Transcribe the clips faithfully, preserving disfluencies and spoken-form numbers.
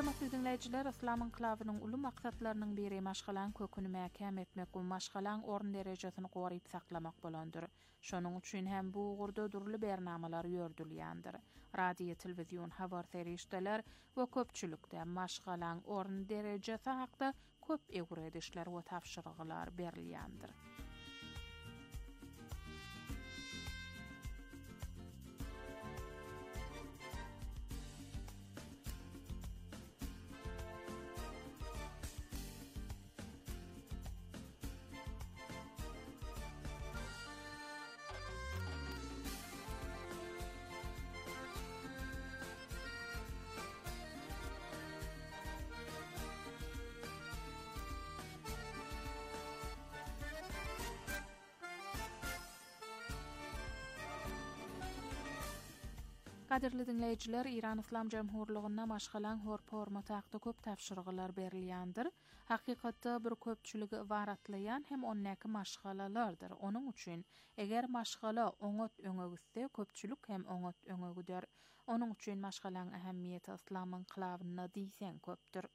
Hormatly dinleyijiler, Islam inqilabynyň uly maksatlarynyň biri maşgalan köküni mäkäm etmek we maşgalan orun derejesini goryp saklamak bolandyr. Şonuň üçin hem bu ugurda durly bernamalar ýördülýändir. Radio, telewizion, habar serişdeler we köpçülükde maşgalan orun derejesi hakda köp egür edişler we tapşyryklar berilýändir. Kadirli dinleyijiler, İran Islam Jemhurlugyna maşgalan hormat hakda köp tapşyryklar berilýändir. Hakykatda bir köpçüligi waratlayan hem onnäki maşgalalardyr. Onuň üçin eger maşgala oňat öňe gitse, köpçülük hem oňat öňe gider. Onuň üçin maşgalaň ähemmiýeti Islam inqilabyna diýsen köpdür.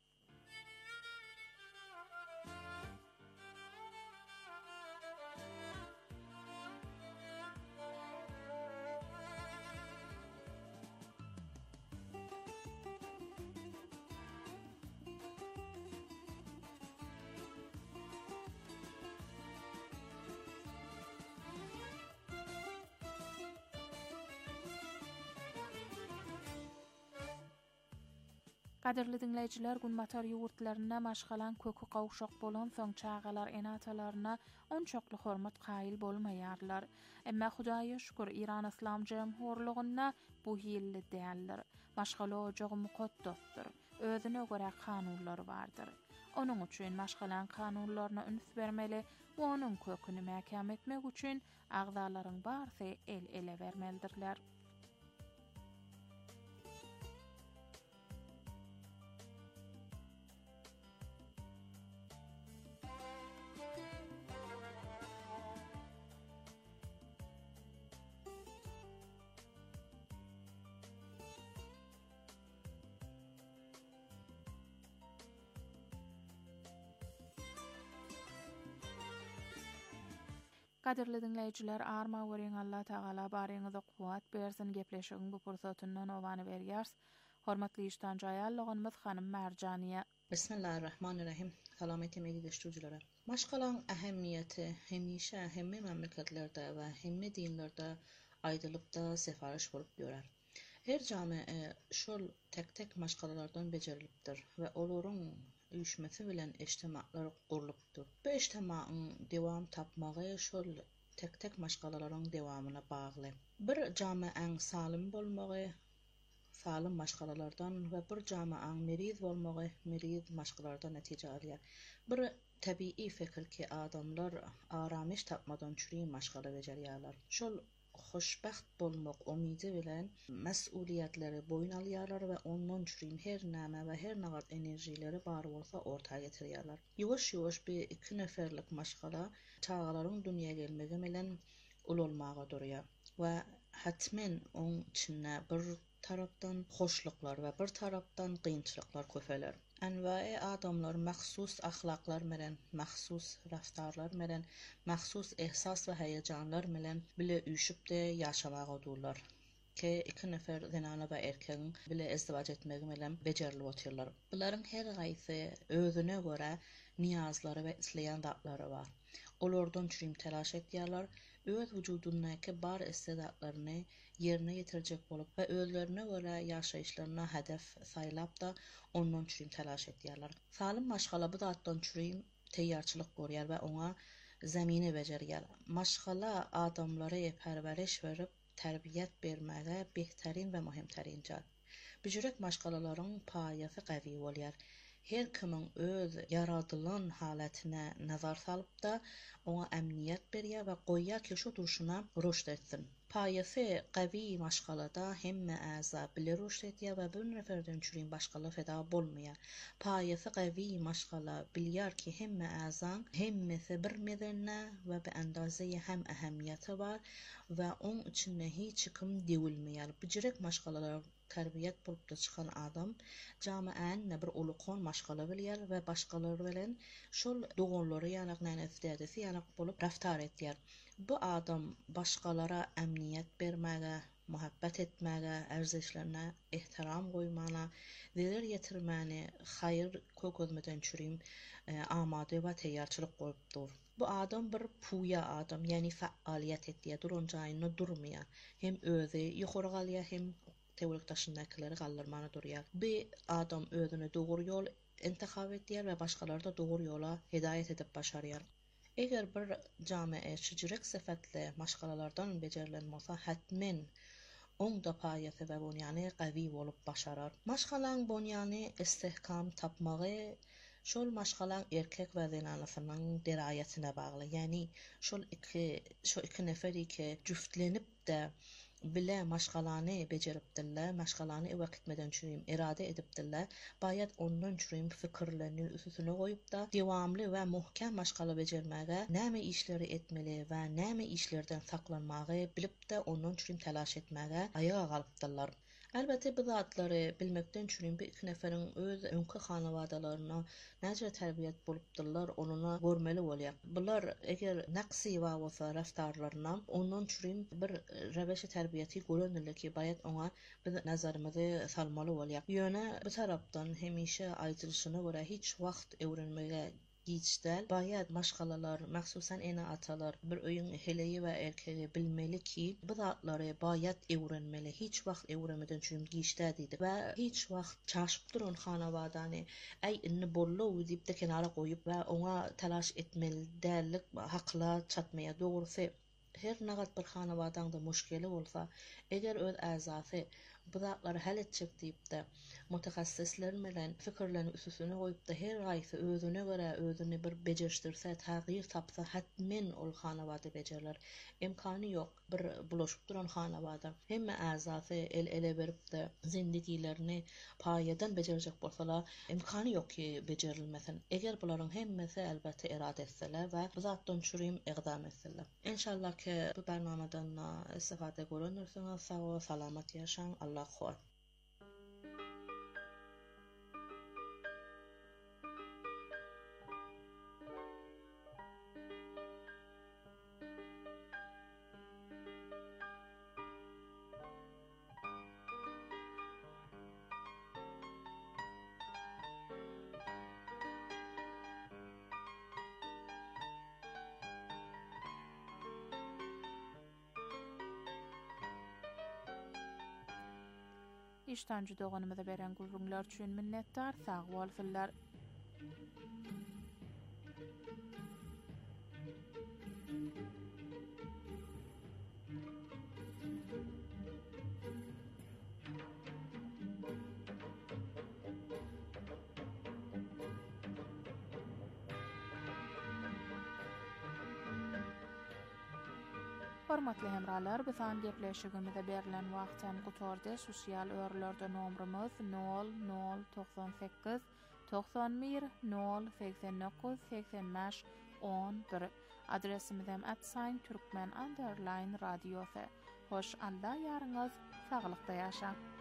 Kadirli dinleyijiler, Gunmatar ýurtlaryna maşgalan kökü gawşak bolan soň çağalar enatalaryna onçokly hormat gaýyl bolmaýarlar. Emma Hudaýa şükür İran Islam Jemhurlugyna bu ýylly däldir. Maşgala ojagy mukaddasdyr. Özüne görä kanunlary bardyr. Onuň üçin maşgalan kanunlaryna üns bermeli we onuň köküni mäkäm etmek üçin agdalaryň barsy el ele bermelidirler. Kadirli dinleyijiler, arma weriň Allah Taala baryňyza kuwat bersin, gepleşigiň bu pursatyndan owany berýärs. Hormatly işdanjaýallygymyz hanym Merjaniýa. Bismillahirrahmanirrahim. Salamety meýildeşdirjiler. Maşgalan ähemmiýeti hemişe hemme memleketlerde we hemme dinlerde aýdylypda sefariş bolup ýörer. Her jamy şol tek-tek maşgalalardan bejerilipdir we olaryň üýşmesi bilen eştemaklar gurulypdyr. Bu eştemagyň dewam tapmagy şol tek-tek maşgalalaryň dewamyna bagly. Bir jamaň salim bolmagy salim maşgalalardan we bir jamaň meriz bolmagy meriz maşgalalardan netije alýar. Bir tabii fikir ki adamlar aramış tapmadan çürüýän maşgala bejerýärler. Şol hoşbaht bolmak umydy bilen mesuliýetleri boyun alýarlar we ondan çürüýän her näme we her nagat enerjileri bar bolsa ortaga getirýärler. Ýuwaş-ýuwaş bir iki neferlik maşgala çağalaryň dünýäge gelmegi bilen ululmaga durýar we hatmen oň içinde bir tarapdan hoşluklar we bir tarapdan kynçylyklar köpeler. Anwae adamlar mahsus ahlaklar melen, mahsus raftarlar melen, mahsus ehsas we heýejanlar melen bile üýşüpde ýaşamaga durlar. Ke iki nefer zenana we erkegiň bile ezdiwaç etmegi melen bejerilip oturlar. Bularyň her gaýsy özüne görä niýazlary we isleýän datlary bar. Olardan çürüm telaş etýärler, öz wujudundaky bar istedatlaryny ýerine ýetirjek bolup we özlerine görä ýaşaýyşlaryna hedef saýlap da ondan çürüm telaş etýärler. Salim maşgala bu zatdan çürüm teýýarçylyk görýär we oňa zemini bejerýär. Maşgala adamlara perweriş berip terbiýet bermäge behtärin we muhimtärin jat. Bu jürek maşgalalaryň paýasy gawy bolýar. Her kimin öz yaradylan halatine nazar salyp da ona emniyet berýär we goýýar ki şu duruşuna rüşd etsin. Paýasy gawy maşgalada hemme äza bile rüşd etýär we bir neferden çürüýän başgala feda bolmaýar. Paýasy gawy maşgala bilýär ki hemme äzaň hemmesi bir medenne we bir andazy hem ähemmiýeti bar we oň içinde hiç kim dewilmeýär. Bu jirek maşgalalar terbiýet bolup da çykan adam jamaäň ne bir ulukon maşgala bilýär we başgalar bilen şol dogonlary ýa-ni nädesi ýa-ni bolup raftar edýär. Bu adam başgalara ämniýet bermäge, muhabbet etmäge, erzişlerine ehtiram goýmana, zerer ýetirmäni haýyr kökezmeden çürüm e, amade we teýýarçylyk goýupdyr. Bu adam bir puya adam, yani faaliýet etdiýär, duranjaýyny durmaýar. Hem özi ýokary galýar, hem tewrekdaşyndakyları galdyrmana durýar. Bu adam özüne dogry ýol intihab etdiýär we başgalary da dogry ýola hidaýet edip başarýar. Eger bir jamae şüjürek sepetli maşgalalardan becerilen bolsa, hatmen oň da paýasy we bunyany gawy bolup başarar. Maşgalaň bunyany istihkam tapmagy şol maşgalaň erkek we zenanasynyň diraýetine bagly. Yani şol iki şo iki neferi ki jüftlenip de bile maşgalany bejeripdirler, maşgalany wagtmeden çürüm irade edipdirler. Baýat ondan çürüm fikirlerini üstüne goýup da dewamly we muhkem maşgala bejermäge näme işleri etmeli we näme işlerden saklanmagy bilip de ondan çürüm telaş etmäge aýaga galypdyrlar. Elbette bu zatlary bilmekden çürüm bir iki neferiň öz öňkü hanawadalaryna näçe terbiýet bolupdyrlar, onuny görmeli bolýar. Bular eger naqsy we bolsa raftarlaryna ondan çürüm bir reweşi terbiýeti görenler ki baýat oňa biz nazarymyzy salmaly bolýar. Ýöne bu tarapdan hemişe aýdylşyna görä hiç wagt öwrenmege giçdäl baýat maşgalalar, mahsusan ene atalar bir öýüň heleyi we erkegi bilmeli ki bu zatlary baýat öwrenmeli, hiç wagt öwrenmeden çürüm giçdä diýdi we hiç wagt çaşyp duran hanawadany äy inni bollo diýip de kenara goýup we oňa telaş etmeli dällik hakla çatmaýar. Dogrusy her nagat bir hanawadaňda muşkeli bolsa, eger öz äzasy bu zatlary hal etjek diýip de mutahassisler bilen fikirlerini üstüne goýup da her gaýsy özüne görä özüni bir bejerişdirse, tagyr tapsa hatmen ol hanawada bejerler. Imkany ýok bir bulaşyp duran hanawada hemme äzasy el ele berip de zindigilerini paýadan bejerjek bolsalar, imkany ýok ki bejerilmesin. Eger bularyň hemmesi elbette irade etseler we bu zatdan çürüm ygdam etseler. İnşallah ki bu barnamadan istifade görünürsiňiz. Sag we salamat ýaşaň. Allah xor. İştancı doğanımıza beren gurrunlar üçün minnettar, sağ bolsunlar. Hormatly hemralar, bisan gepleşigimizde berilen wagtdan gutordy. Sosial örlerde nomrumuz nol nol doksan sekiz doksan bir nol seksen dokuz seksen beş on bir. Adresimiz hem at sign türkmen underline radyosu. Hoş Allah ýaryňyz saglykda ýaşa.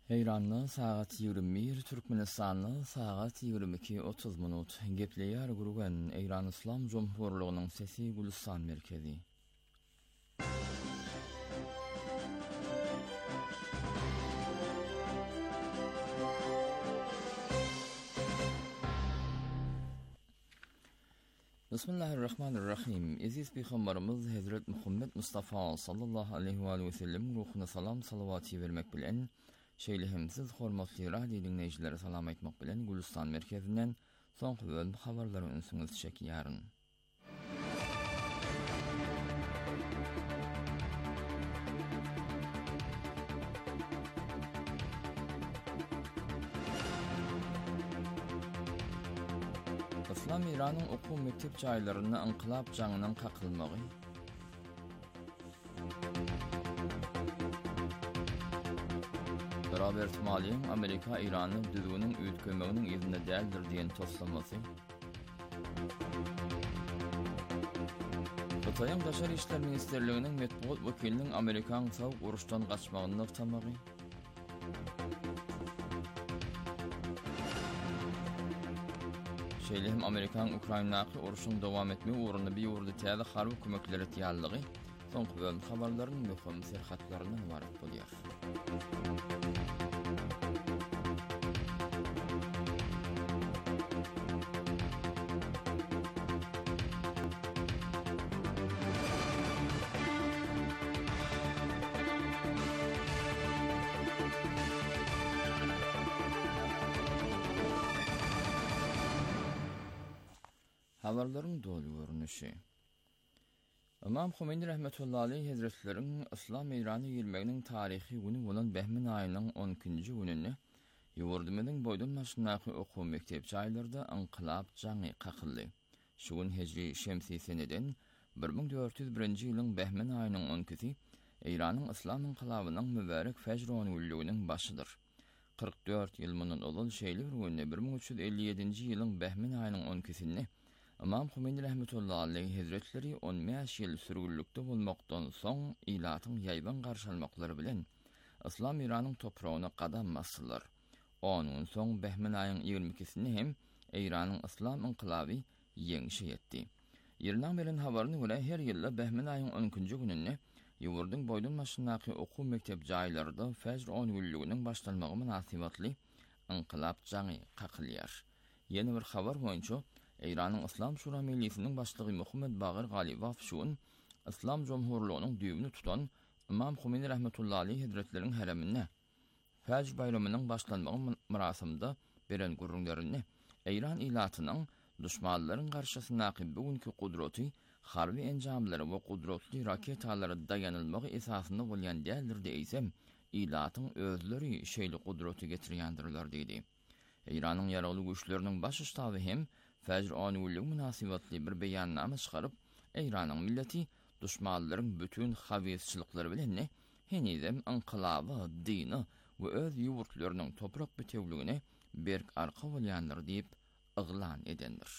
Eýranly sagat ýigirmi bir, Türkmenistanly sagat ýigirmi iki otuz minut. Gepleýär gurgan Eýran Islam Jumhurlygynyň sesi Gülistan merkezi. Bismillahirrahmanirrahim. Aziz Peygamberimiz Hazret Muhammed Mustafa sallallahu aleyhi ve sellem ruhuna salam salavati vermek bilen şeýlehimsiz hormatly radio dinleýijileri salam aýtmak bilen Gülistan merkezinden soňky bölüm habarlary ünsüňiz çekýäryn. İslam İran'ın okuw mektep jaýlaryna inqilab jaňynyň kakylmagy. Robert Malley'in Amerika İran'ı düzgünün üýtgemeginiň ýerinde däldir diýen toslamasy. Xitoýyň Daşary işler ministerliginiň medeniýet wekiliniň Amerikan sowuk uruşdan gaçmagyny tamagy. Şeýlehim Amerikan Ukrainaky uruşyň dowam etmegi ugrunda bir ýurda täze harby kömekleri tiýanlygy soňky bölüm habarlarynyň möhüm serhatlaryny ibaret bolýar. Habarlaryň dolu görnüşi. İmam Humeini rahmetullahi aleyhi hazretleriň İslam İrany ýermeginiň taryhy güni bolan Behmin aýynyň on ikinji gününi ýurdumyň boýdan maşynaky okuw mektep jaýlarynda inqilab jaňy kakyldy. Şu gün hijri şemsi seneden bir ming dört yüz birinji ýylyň Behmin aýynyň on ikisi İranyň İslam inqilabynyň mübarek Fajr onyň başydyr. kırk dört ýyl mundan olan şeýle bir günde bir ming üç yüz elli ýedinji ýylyň Behmin aýynyň on ikisini İmam Humeini rahmetullahi aleyhi hazretleri on beş ýyl sürgünlikde bolmakdan soň ilatyň ýaýban garşalmaklary bilen İslam İranyň topragyna qadam basdylar. Onuň soň Behmin aýynyň ýygrimi ikisini hem İranyň İslam inqilaby ýeňişe ýetdi. Ýerden beren habaryna görä her ýyl Behmin aýynyň on ikinji gününi ýurdun boýdan maşynaky okuw mektep jaýlarynda Fajr onyň başlanmagy münasibatly inqilab jaňy kakylýar. Ýeni bir habar boýunça İran'ın İslam Şura Meclisiniň başlygy Muhammed Bagir Galibow şuň İslam Jumhurlygynyň düýbüni tutan İmam Humeini rahmetullahi aleyhi hazretleriň heremine Fajr bayramynyň başlanmagy murasiminde beren gurrunlaryny İran ilatynyň düşmanlaryň garşysynaky bugünkü gudraty, harby enjamlary we gudratly raketalary dayanylmagy esasynda bolýan däldir diýsem, ilatyň özleri şeýle gudraty getirýändirler diýdi. İranyň ýaraly güýçleriniň baş ştaby hem Fajr onyň münasibatly bir beýannama çykaryp, Eýranyň milleti düşmanlaryň bütün hawiýetçiliklary bilen henizem inqilaby, dini we öz ýurtlarynyň toprak bütewligine berk arka bolýandyr diýip yglan edendir.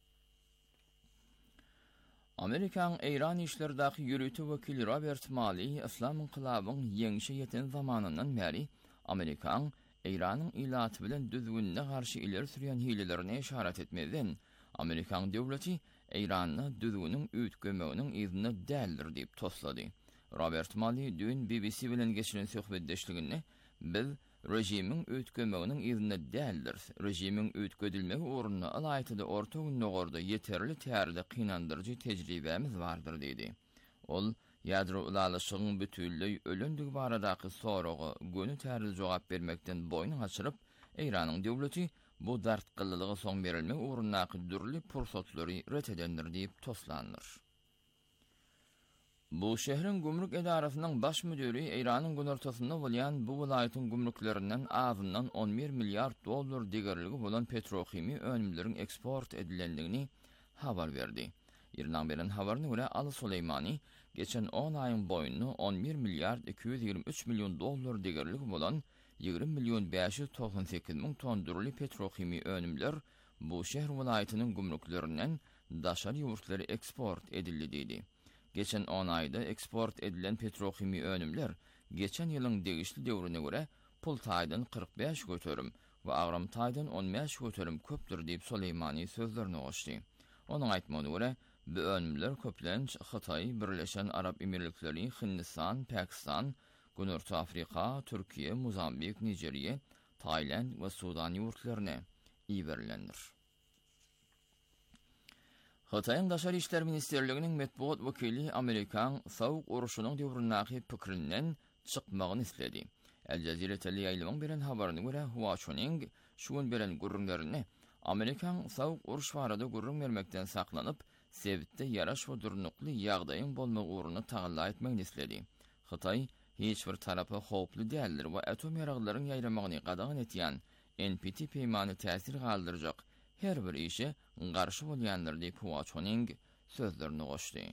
Amerikan Eýran işlerdäki ýürütü wekili Robert Malley İslam inqilabynyň ýeňişe ýeten zamanyndan beri Amerikan Eýranyň ilaty bilen düzgünne garşy ileri sürýän hilelerine işaret etmeden Amerikan döwleti Eýranyň düzgünüň üýtgemeginiň ýerine däldir diýip toslady. Robert Malley dün B B C bilen geçiren söhbetdeşliginde biz rejimiň üýtgemeginiň ýerine däldir. Rejimiň üýtgedilmegi ugrunda alaýtyda orta günnogorda ýeterli tärde kynandyrjy tejribemiz bardyr diýdi. Ol ýadro ulalyşygyň bütünlüği ölündügi baradaky soragy göni tärli jogap bermekden boynu açyryp, Eýranyň döwleti bu dartqyllygy soň berilmek ugrundaky dürli pursatlary ret edendir diýip toslandyr. Bu şehrin gümrük edarasynyň baş müdiri Eýranyň günortasynda bolýan bu vilayatyň gümrüklerinden azyndan on bir milliard dollar degerligi bolan petrochimi önümleriň eksport edilendigini habar berdi. Ýerden beren habaryna görä Ali Suleymani geçen on aýyň boýunda on bir milliard iki yüz ýygrimi üç million dollar degerligi bolan ýygrimi million beş yüz toksan sekiz ming ton dürli petrochimi önümler bu şehr vilayatynyň gümrüklerinden daşary ýurtlary eksport edildi diýdi. Geçen on ayda eksport edilen petrochimi önümler geçen ýylyň degişli döwrüne görä pul taýdan kırk beş götürüm we agram taýdan on beş götürüm köpdür diýip Suleymani sözlerini goşdy. Onuň aýtmagyna görä, bu ölümler köplenç Hytaý, Birleşen Arap Emirlikleri, Hindistan, Pakistan, Günürtü Afrika, Türkiye, Mozambik, Nijeriýa, Taýland we Sudan ýurtlaryna iýerilendir. Hytaýyň Daşary işler ministerliginiň metbuat wekili Amerikan sowuk uruşunyň döwrünäki pikirinden çykmagyny isledi. El Jazeera teleýaýlygyň beren habaryna görä, Huawei şu gün beren gurrunlaryny Amerikan sowuk uruş barada gurrun bermekden saklanyp, sebitde yaraş we durnukly ýagdaýyň bolmagy uruny taýýan etmekni isledi. Hytaý hiç bir tarapy howply däldir we atom ýaraglaryň ýaýramagyny gadagan etýän N P T peýmany täsir galdyrjak her bir işe garşy bolýandyr diýip Huawei sözlerini goşdy.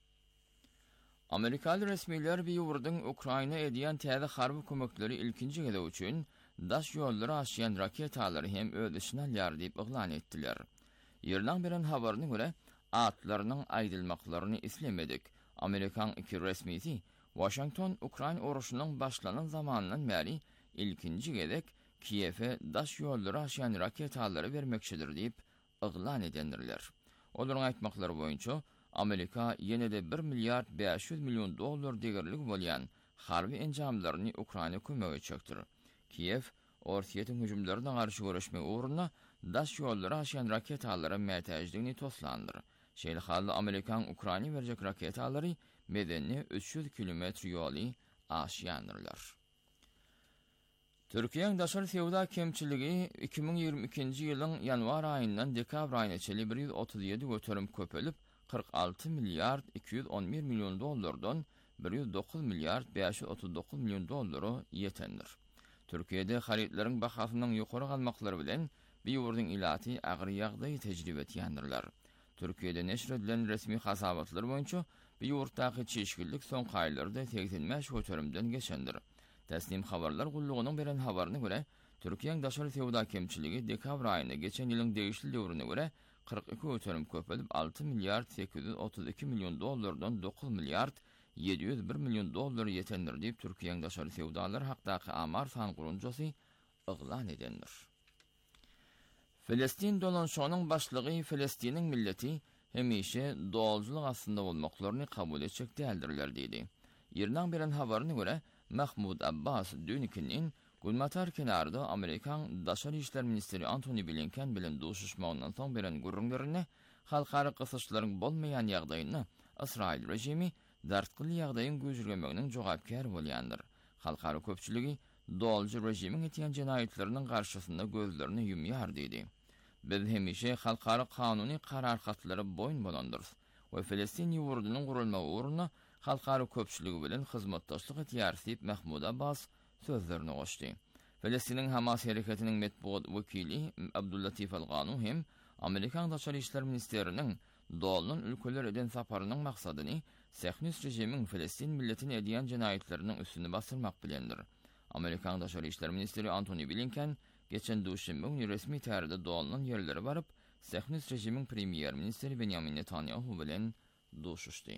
Amerikalı resmiler bir ýurdyň Ukraina edýän täze harby kömekleri ilkinji gede üçin daş ýollary aşýan raketalary hem ödüşine alýar diýip oglan etdiler. Ýerden beren habaryna görä, atlarynyň aýdylmaklaryny islemedik. Amerikan iki resmisi Washington Ukraina uruşunyň başlanan zamanyndan bäri ilkinji gedek Kiýewe daş ýollary aşýan raketalary bermekçidir diýip oglan edendirler. Olaryň aýtmaklary boýunça Amerika ýene-de bir milliard beş yüz milyon dollar degirlik bolýan harby enjamlaryny Ukraina kömegi çekdir. Kiýew Orsiýetiň hüjümlerine garşy görüşmek uğruna daş ýollary aşýan raketalary mätäjdigini toslandyr. Şeýle halda Amerikan Ukraina berjek raketalary medeni üç yüz kilometr ýoly aşýandyrlar. Türkiýeň daşary sewda kemçiligi iki bin ýygrimi ikinji ýylyň ýanwar aýyndan dekabr aýyna çeli bir yüz otuz ýedi götürüm köpelip kırk altı milyard iki yüz on bir milyon dollardan bir yüz dokuz milyard beş yüz otuz dokuz milyon dollary ýetendir. Türkiýede haritlaryň bahasynyň ýokary galmaklary bilen bir ýurdyň ilaty agyr ýagdaý tejribe etýändirler. Türkiýede neşr edilen resmi hasabatlar boýunça bir ýurtdaky çeşgillik soňky aýlarda seksen beş götürümden geçendir. Teslim habarlar gullugynyň beren habaryna görä, Türkiýeň daşary sewda kemçiligi dekabr aýyna geçen ýylyň degişli döwrüne görä kırk iki götürüm köpelip altı milyard sekiz yüz otuz iki milyon dollardan dokuz milyard yedi yüz bir milyon dollar ýetendir diýip Türkiýeň daşary sewdalar hakdaky amar san gurunjasy oglan edendir. Filistin dolanşanyň başlygy Filistiniň milleti hemişe doğalçylyk aslında bolmaklaryny kabul etjek däldirler diýdi. Ýerden beren habaryna görä, Mahmud Abbas dünükinin Gulmatar kenarda Amerikan Daşary işler ministeri Antony Blinken bilen duşuşmagynyň soň beren gurrunlaryny halkara gysyşlaryň bolmaýan ýagdaýyny Israil rejimi dartgyly ýagdaýyň göjürgemeginiň jogapkär bolýandyr. Halkara köpçüligi doğalçy rejimiň etýän jenaýetleriniň garşysynda gözlerini ýumýar diýdi. Biz hemişe halkara kanuny kararkatlary boýun bolandyr we Filistin ýurdunyň gurulmagy uğruna halkara köpçüligi bilen hyzmatdaşlyk etýär diýip Mahmud Abbas sözlerini goşdy. Filistiniň Hamas hereketiniň metbuat wekili Abdullatif Al-Ganu hem Amerikan Daşary işler ministeriniň doğalnyň ülkeler eden saparynyň maksadyny Siyonist rejimiň Filistin milletine edýän jenaýetleriniň üstüne basyrmak bilendir. Amerikan Daşary işler ministeri Antony Blinken geçen duşembe günü resmi täze doğalnyň ýerlere baryp Siyonist rejimiň premier ministeri Benjamin Netanyahu bilen duşuşdy.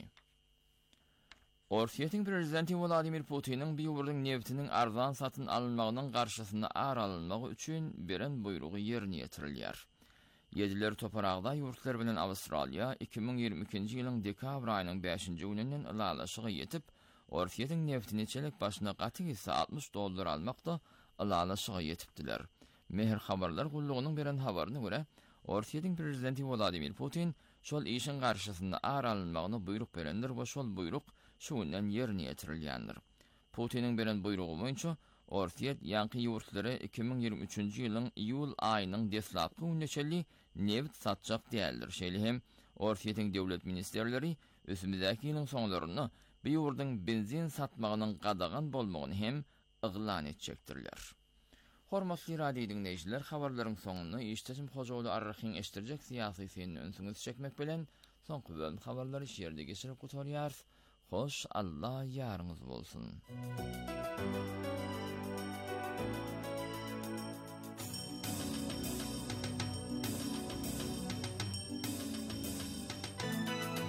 Orsiýetiň prezidenti Vladimir Putiniň bir ýurdyň neftiniň arzan satyn alynmagynyň garşysyna ar alynmagy üçin beren buýrugy ýerine ýetirilýär. Ýediler toparagda ýurtlar bilen Awstraliýa iki bin ýygrimi ikinji ýylyň dekabr aýynyň beşinji gününden ulalaşyga ýetip, Orsiýetiň neftini çelek başyna gaty hissa altmış dollar almakda ulalaşyga ýetipdiler. Mehr habarlar gullugynyň beren habaryna görä, Orsiýetiň prezidenti Vladimir Putin şol işin garşysynda ar alynmagyny buýruk berendir we şol buýruk şu günden ýerine ýetirilýändir. Putiniň beren buýrugy boýunça Orsiýet ýanky ýurtlary iki bin ýygrimi üçinji ýylyň iýul aýynyň deslapky günneçeli neft satjak diýerler. Şeýle hem Orsiýetiň döwlet ministerleri ösümdäki ýylyň soňlaryny bir ýurdyň benzin satmagynyň gadagan bolmagyny hem oglan etjekdirler. Hormatly radio dinleýijiler, habarlaryň soňuny Iştesim Hojaoğlu Arrahyň eşdirjek syýasy senin öňsüňiz çekmek bilen soňky bölüm habarlary şeýerde geçirip gutarýar. Hoş Allah ýarynız bolsun.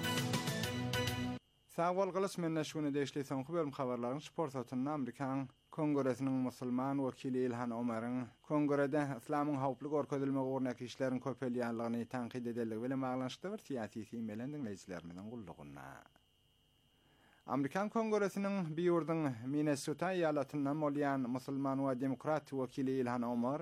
Sağ bol gylys, men näşgüne deşli soňky bölüm habarlaryň sport atyndan Amerikan Kongresining musulman wekili İlhan Omar'ın kongrede İslamyň hawply gorkezilmegi ugrundaky işleriň köpelýänligini tanqid ediligi bilen baglanşykda bir siyasi meýlen dinleýijilerimiň gulluguna. Amerikan Kongresining bir ýurdyň Minnesota eýalatyndan bolýan musulman we demokrat wekili İlhan Omar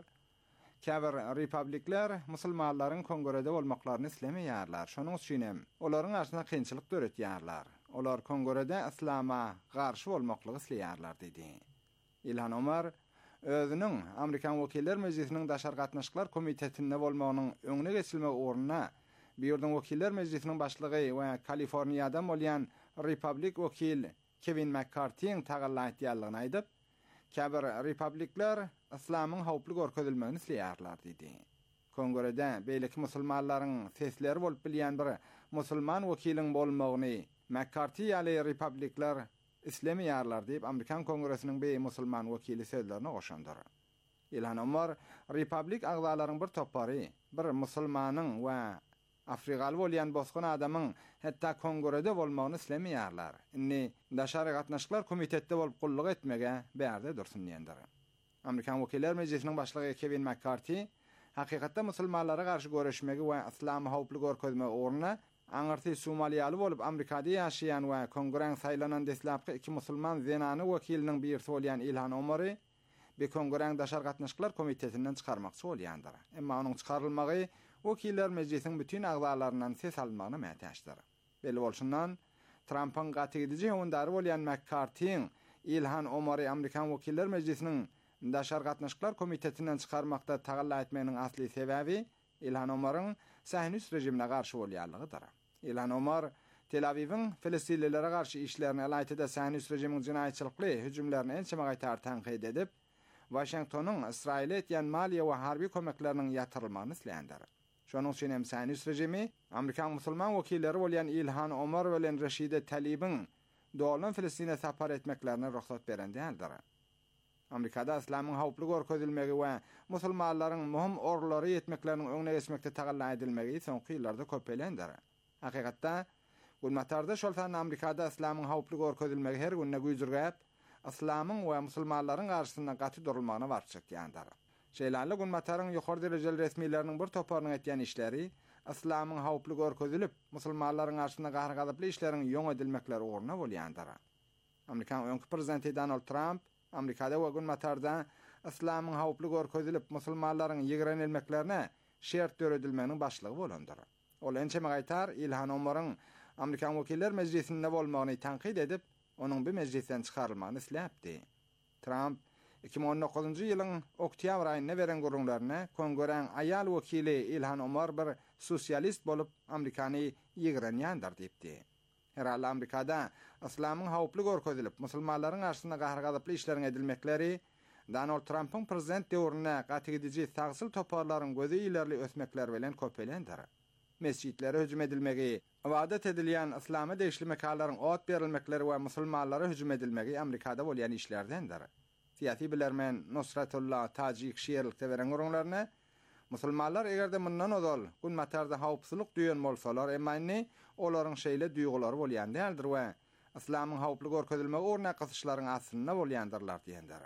käbir republikler musulmanlaryň kongrede bolmaklaryny islemeýärler. Şonuň üçin hem olaryň arasynda kynçylyk döretýärler. Olar kongrede islama garşy bolmaklygy isleýärler dedi. İlhan Omar özünün Amerikan Wekiller Meclisiniň daşar gatnaşyklar komitetinde bolmagynyň öňüne geçilmegi ugruna bir ýurdyň Wekiller Meclisiniň başlygy we Kaliforniýadan bolýan Republik wekil Kevin McCarthy'ň tagallaýtýanlygyny aýdyp, käbir republikler İslamyň hawply gorkezilmegini isleýärler dedi. Kongrede beýleki musulmanlaryň sesleri bolup bilýän bir musulman wekiliň bolmagyny McCarthy ýaly republikler islemeýärler diýip Amerikan Kongresining beý musulman wekili sözlerine goşandyr. İlhan Omar republik agzalaryň bir topary, bir musulmanyň we Afrikaly bolýan bosgun adamyň hatda kongrede bolmagyny islemeýärler. Inni daşary gatnaşyklar komitetde bolup gulluk etmege bärde dursun diýendir. Amerikan Wekiller Meclisiniň başlygy Kevin McCarthy hakykatda musulmanlara garşy göreşmegi we İslamy hawply gorkezme ugruna aňyrty Somaliýaly bolup Amerikada ýaşaýan we kongreň saýlanan deslapky iki musulman zenany wekiliniň birisi bolýan İlhan Omary bir kongreň daşar gatnaşyklar komitetinden çykarmakçy bolýandyr. Emma onuň çykarylmagy Wekiller Meclisiň bütün agzalaryndan ses almagyna mätäçdir. Beli bolşundan Trump'ın gatygydyjy howundary bolýan McCarthy'ň İlhan Omary Amerikan Wekiller Meclisining daşar gatnaşyklar komitetinden çykarmakda tagalla etmeginiň asly sebäbi İlhan Omaryň Sahnüs rejimine garşy bolýanlygydyr. İlhan Omar Tel Aviv'in Filistinlilere garşy işlerini alaytyda Sahnüs rejiminiň jinaýatçylykly hüjümlerini ençeme gaýtar tanqid edip, Washingtonyň Israile etýän maliýe we harby kömekleriniň ýatyrylmagyny isleýändir. Şonuň üçin hem Sahnüs rejimi Amerikan musulman wekilleri bolýan İlhan Omar bilen Rashida Tlaib'in dolan Filistine sapar etmeklerine ruhsat beren däldir. Amerikada İslamyň hawply gorkezilmegi we musulmanlaryň muhim orlary ýetmekleriniň öňüne geçmekde tagalla edilmegi soňky ýyllarda köpelendir. Hakykatda gulmatarda şol sany Amerikada İslamyň hawply gorkezilmegi her günne güýjürgäp, İslamyň we musulmanlaryň garşysynda gaty durulmagyna barçak ýandyr. Şeýlendi gulmataryň ýokary derejeli resmiýetleriniň bir toparynyň etýän işleri İslamyň hawply gorkezilip, musulmanlaryň garşysynda gargadyply işleriň ýoň edilmekleri ugruna bolýandyr. Amerikan öňkü prezidenti Donald Trump Amerikada we gulmatarda İslamyň hawply gorkezilip, musulmanlaryň ýigrenilmeklerine şert döredilmeginiň başlygy bolandyr. Ol ençeme gaýtar İlhan Omaryň Amerikan Wekiller Meclisinde bolmagyny tanqid edip, onuň bir meclisden çykarylmagyny isläpdi. Trump iki bin on dokuzuncu ýylyň oktýabr aýyna beren gurulmalarına Kongreň aýal wekili İlhan Omar bir sosialist bolup Amerikany ýigrenýändir diýipdi. Herhalde Amerikada İslamyň hawply gorkezilip, musulmanlaryň arasynda gargadyply işleriň edilmekleri Donald Trump'ın prezident döwrüne gatygydyjy sagsyl toparlaryň gözi ilerli ösmekler bilen köpelendir. Mescitlere hüjüm edilmegi, ibadet edilýän İslamy deýişli mekalaryň ot berilmekleri we musulmanlara hüjüm edilmegi Amerikada bolýan işlerdendir. Siyasi bilermen Nusratullah Tajik şeýerlikde beren gurulmalarına musulmanlar egerde mundan odal gulmatarda hawpsylyk duýan bolsalar, emma inni olaryň şeýle duýgulary bolýan däldir we İslamyň hawply gorkezilmegi ugruna gysyşlaryň aslyna bolýandyrlar diýendir.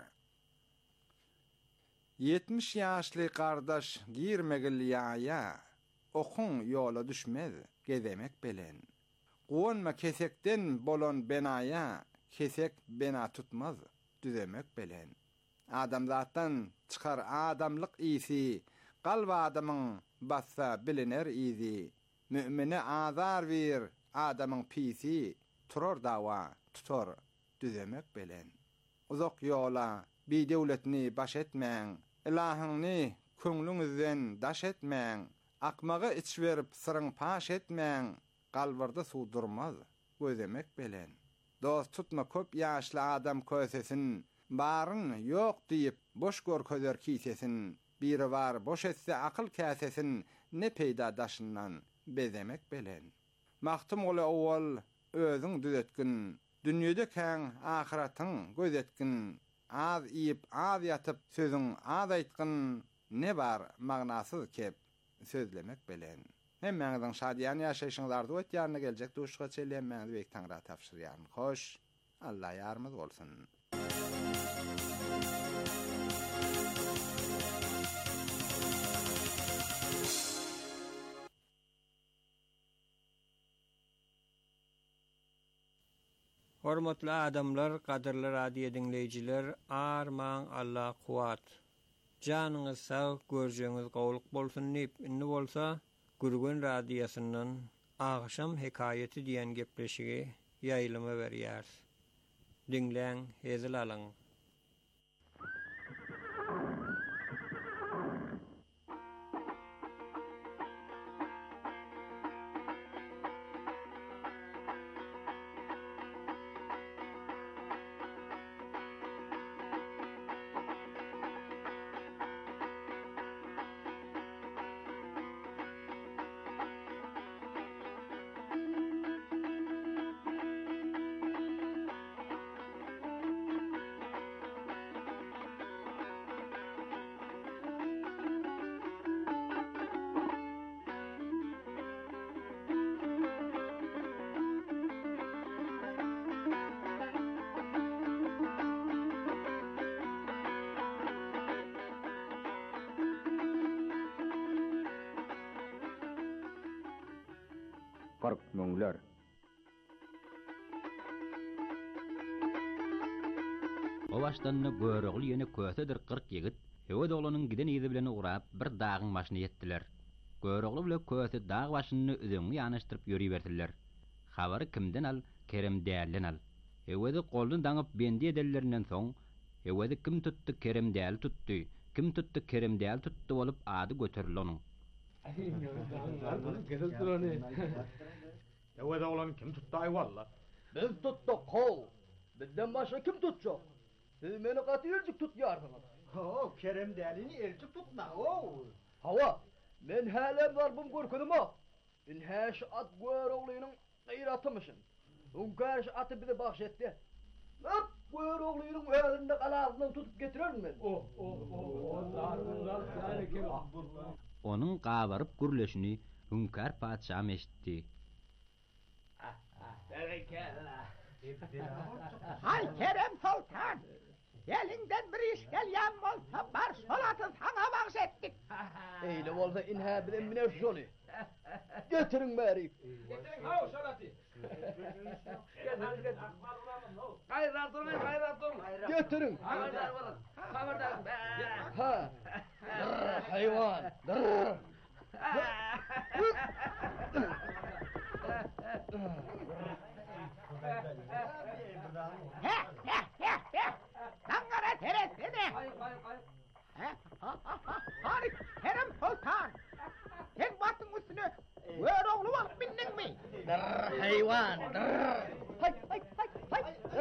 yetmiş ýaşly gardaş girmegil ýaýa, okun ýola düşmez, gezemek belen. Goňma kesekden bolan benaya, kesek bena tutmaz, düzemek belen. Adamzatdan çykar adamlyk isi, galba adamyň bassa biliner izi. Mümine azar bir, adamyň pisi, turar dawa, tutar, düzemek belen. Uzak ýola, bir döwletni baş etmeň, ilahyňny köňlüňizden daş etmeň, akmagy iç berip syryň paş etmeň, galbyrda suwdurmaz, gözemek belen. Dost tutma köp ýaşly adam kösesin, baryn ýok diýip boş gorkezer kisesin, biri var boş etse akıl käsesin, ne peýda daşyndan bezemek belen. Maktum ola owal özüň düzetgin, dünýede käň ahiratyň gözetgin, az iýip az ýatyp sözüň az aýtgyn, ne bar magnasyz kep sözlemek belen. Hemmeňiziň şadýan ýaşaýşyňyzda ötýärine geljek duşga çelýän Bek Taňra tapşyrýan. Hoş, Allah ýarmyz bolsun. Hormatly adamlar, kadırly radio dinleyijiler, arman Allah kuwat. Janyňyz sag, görjeňiz gowluk bolsun nip inni bolsa, Gürgün radiosynyň Agşam hekayeti diýen gepleşigi ýaýlyma berýär. Dinleň, hezil alyň. Garp möňler. O başdanna görögli ýene kösedir kırk ýigit, Hewe doglunyň giden ýyzy bilen ugrap bir dagyň başyna ýetdiler. Görögli bilen köse dag başyny ödüňi ýanyşdyryp ýöri berdiler. Habary kimden al? Kerem dälen al. Hewede goldan daňyp bendi edellerinden soň, hewede kim tutdy? Kerem däl tutdy. Kim tutdy? Kerem däl tutdy bolup ady göterildi onuň. Hewede olan kim tutdy walla? Biz tuttuk hol. Bizden başka kim tutacak? Siz meni katı elçik tutýarsınız. Ho, Kerem dälini elçik tutma. O. Hawa, men hälem var bum görkünüme. In häş at göröglynyň gıyratymyşyn. Uňkarş aty bize bahşetdi. Hop, göröglynyň ölünde galagyny tutup getirenmen. Oh, oh, oh. Onlar, onlar yani kim? Onun gabaryp gürleşini Hünkar padşam eşitdi. Hay Kerem Sultan! Elinden bir iş gelýän bolsa bar şolaty saňa bagşetdik. Eýle bolsa inhä bilen mine şonu. Getirin bäri. Getirin haw şolaty. Gaýrat durun, gaýrat durun. Getirin. Habardar bolun. Habardar. Ha. Hayvan. He he he he. Saňara teresini. He. Hay Kerem Sultan. Sen batyň üstüne görögli bolup bindiňmi? Hayvan. Hay hay hay hay.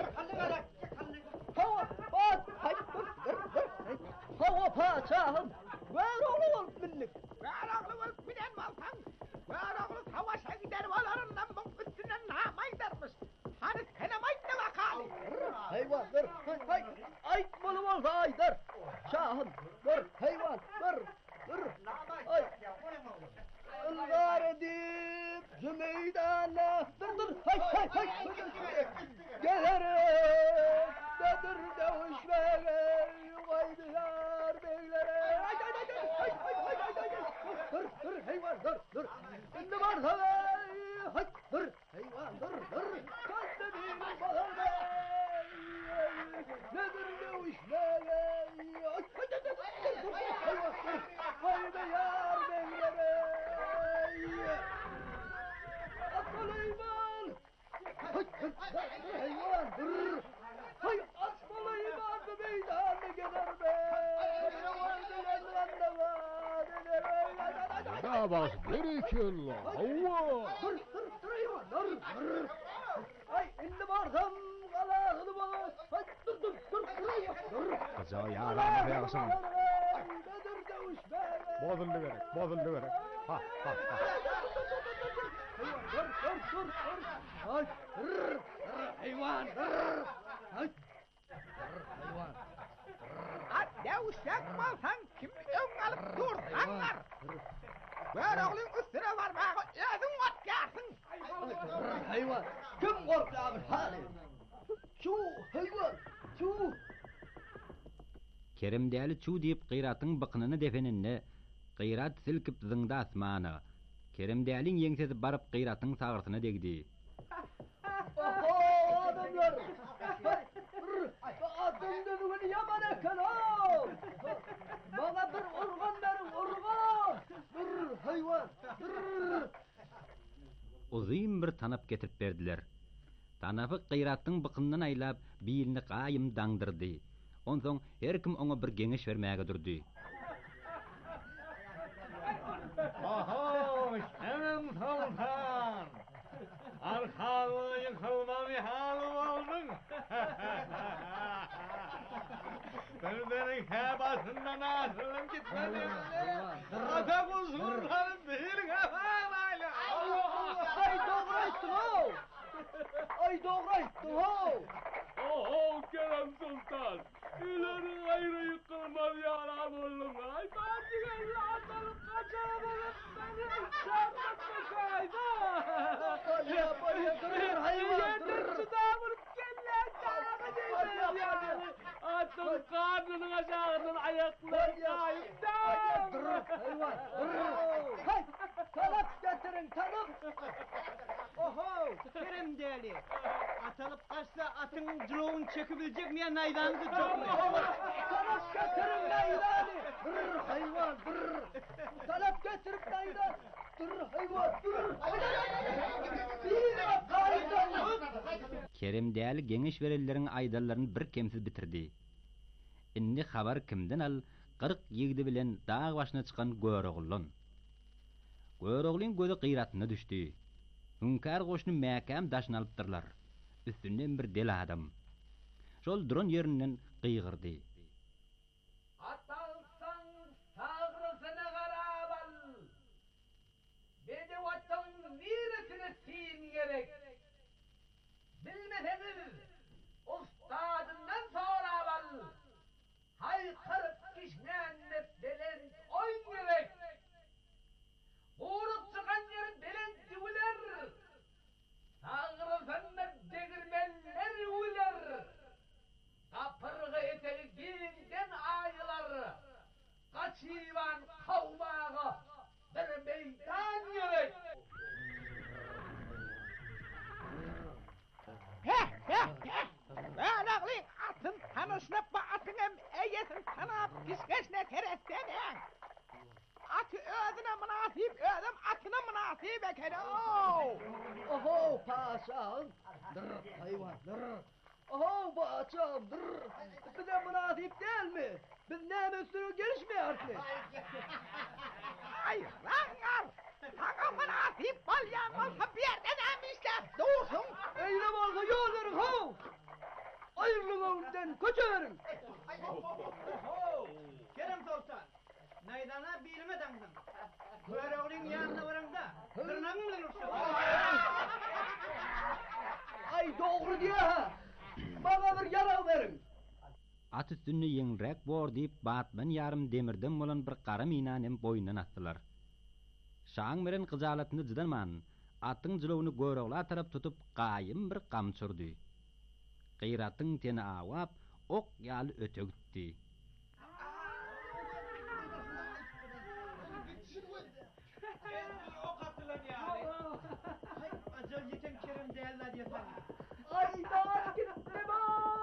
Hawa bat hay. Hawa paçahım. Görögli bolup bindik. Görögli bolup binen bolsaň, görögli savaşa gider bolaryndan bu üstünden namaydarmyş. Hadi senem aýtdy bakaly. Hayvan dur. Hay hay. Ayt bolup bolsa aýdar. Şahım dur. Hayvan dur. Dur. Ay. Ilgar edip Zümeydana. Dur dur. Hay hay hay. Gelerim. Nedir dövüşmeye. Yugaydılar beylere. Ay ay ay ay ay ay ay ay. Dur dur hayvan dur dur. Indi varsa hay dur hayvan dur dur. Kalbim bağır be. Nedir dövüşmeye. Ay ay ay ay. Hayvan dur. Haydi yar beylere. Asmalayman. Hay hayvan dur. Hay asmalayman be meydanı gelir be. Da bas berikella. Hawa. Dur dur dur hayvan dur dur. Ay indi barsam galağını bana. Ay dur dur dur dur. Dur. Gaza ýalan bersin. Nedir dövüşme. Bozuldu berek, bozuldu berek. Ha ha ha. Dur dur dur dur. Ay dur. Hayvan dur. Ay. Hayvan. At dewşek bolsaň kimi öň alyp dursaňlar. Göröglyň üstüne barmagy özüň atýarsın. Hayvan. Kim gorkýar hali? Şu hayvan. Şu. Kerem däli çu diýip gyratyň bykynyny defeninde, gyrat silkip zyňda asmana. Kerem däliň ýeňsesi baryp gyratyň sagyrtyna degdi. Oho adamlar. ne yaman eken o. Bana bir urgan verin urgan. Dur hayvan dur. Uzun bir tanap getirip berdiler. Tanapı qıyrattın bıqından aylap biilini qayım dangdırdı. Ondan her kim ona bir geniş vermeye durdu. Oho, senin sultan. Arkalı yıkılma bir halim oldun. Bölmenin hebasından asılım gitmedi. Adamın sultanın değil hefalayla. Ay doğraysın o. Ay doğraysın o. Oho Kerem Sultan. İleri ayrı yıkılmaz yaram oğlum. Ay bazı geldi atalım kaçamadın beni. Çarpık kaydı. Palya palya dur hayvan dur. Çıdamın kelle çağırdı yani. Atın karnının aşağıdan ayakları kayıp da. Dur hayvan dur. Hay talap getirin talap. Oho, Kerem Deli. Atalıp kaçsa atın cıloğunu çekebilecek mi ya naydanızı çok mu? Talap getirin naydanı. Dur hayvan dur. Talap getirip naydan. Dur hayvan dur. Bir kaydan. Kerem değerli geniş verillerin aydallarını bir kemsiz bitirdi. İnni haber kimden al, kırk yigdi bilen dağ başına çıkan Göroğlu'n. Göroğlu'n gözü qıyratına düştü. Hünkar qoşunu məkam daşını alıptırlar. Üstünden bir deli adam. Şol duran yerinden qıygırdı. Atalsan sağrısını qarabal. Bedi vatan niresini sin gerek. Bilmeseniz ustadından sorabal. Haykırıp kişnenle belen oyun gerek. Uğrup çıkan yeri belen diviler. Sağrısını degirmenler uler. Kapırgı eteği giyinden ayılar. Kaçıvan kavmağı bir meydan gerek. Heh heh heh. Böyleğli atın tanışınıp bu atın hem eyesin tanıp pişkeşine teretten. Atı ödüne münasip ödüm atına münasip ekene ooo. Oho paşam. Dur hayvan dur. Oho paşam dur. Bize münasip değil mi? Biz ne üstünü gelişmiyor ki. Ay langar. Sana münasip balyan olsa bir yerden emişler doğsun. Eyle varsa yol verin ho. Ayrılın önünden kaçıverin. Oho, Kerem Sultan. Naydana bilime dangdın. Göroğlu'n yanına varın da. Tırnağın mı dursun? Ay doğru diye ha. Bana bir yara verin. At üstünü yengrek bor deyip batman yarım demirden bolan bir qara minanem boyundan attılar. Şaň meren qıjalatyny jydanman, atın jylowuny Göroğla tarap tutup qayym bir qam çurdy. Qıyratyň teni awap, ok ýaly öte gitdi. Ok attılar yani. Acil yeten Kerem Deli diyorsan. Ay daha gitti bu.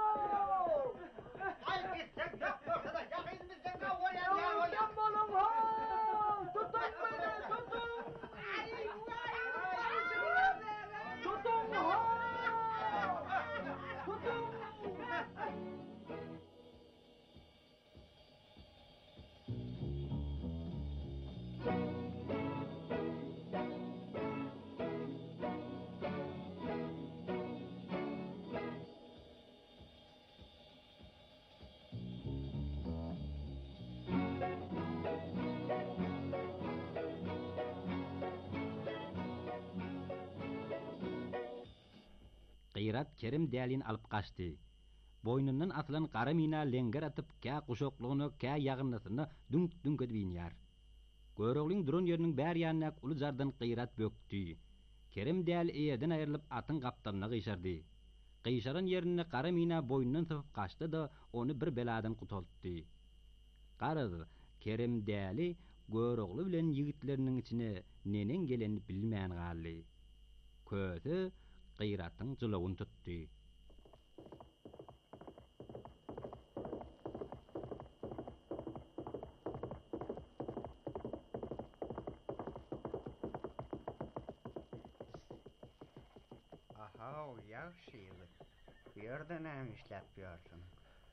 Ay gitsen yok olsa da yakın bizden kavga ya. Yavrum balım ha. Tutun beni tutun. Ay vay Tutun ha. Tutun. Qıyrat Kerem Deli'ni alıp kaçtı. Boynundan atılan qara mina lenger atıp kâ quşoqluğunu kâ yağınlasyny dünk dünk edip ýar. Göroğluň duran ýeriniň bär ýanyna uly jardan qıyrat bökdi. Kerem Deli eýerden aýrylyp atyn gaptalyna gyşardy. Gyşaran ýerini qara mina boynundan sypyp kaçdy da onu bir beladan gutultdy. Garazy Kerem Deli Göroğlu bilen ýigitleriniň içine nenen geleni bilmän galdy. Közi Qıyratyň jylawyny tutdy. Aha, yaxşı yigit. Bu yerdə nə işləpiyorsun?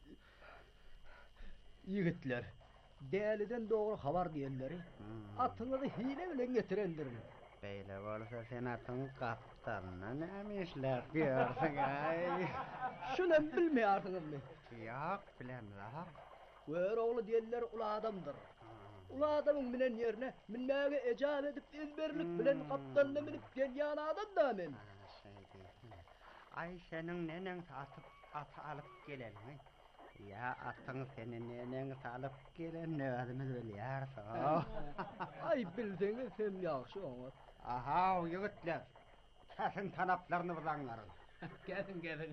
Yigitler, değerliden doğru haber diyenleri, Hmm. atını da hile bilen getirenlerin. Beyle bolsa sen atın kaptanına nə işləpiyorsun ay? Şunu bilmeyardınız mı? Yok, bilem daha. Köroğlu diyenler ula adamdır. Ula adamın binen yerine minmege ecab edip izberlik bilen kaptanına minip gelyan adam da men. Şey deysin. Ay senin nenen atıp atı alıp gelen ay. Ya atın senin nenen alıp gelen ne adımız biliyorsun. Ay bildiğiniz hem yaxşı olur. Aha, yigitler. Kesin tanaplarını bulanların. Gelin gelin.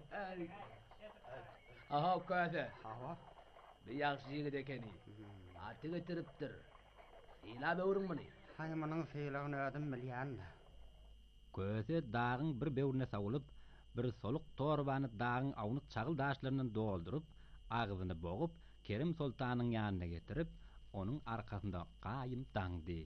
Aha köse. Aha. Bir yaxşı yigit ekeni. Atı getiripdir. Sila böwrüň meni. Hay munun sylağını adım bilýän. Köse dağın bir böwrüne sagylyp, bir soluk torbany dağın awnyk çagıl daşlaryndan doldurup, ağzyny bogup, Kerim Sultanyň ýanyna getirip, onuň arkasynda gaýym daňdy.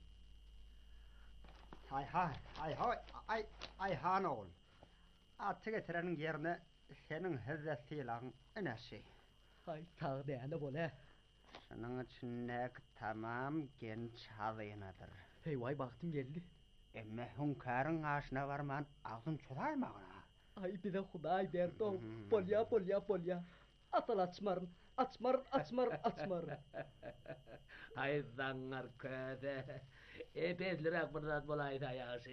Hay hay, hay hay, ay, ay han oğul. Atı getirenin yerine senin hızla sylağın enesi. Hay tağ däne bole. Şunun içindeki tamam genç hazinadır. Hey vay baktım geldi. Emme hünkârın aşına varman ağzın çolaymağına. Ay bir de Huday berdi ol. Polya polya polya. Atal açmarın. Açmarın açmarın açmarın. Ay zangar köse. Epeslirak bırdat bolaydı ayağı.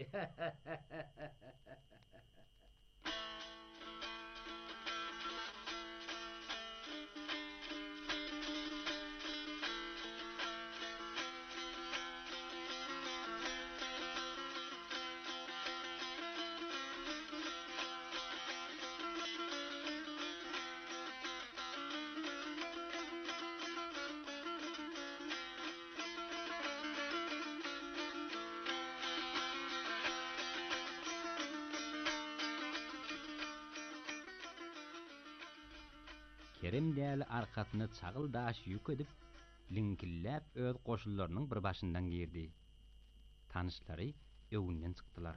Kerim däli arkasyna çagıl daş ýük edip, linkillep öz goşullarynyň bir başyndan girdi. Tanışlary öwünden çykdylar.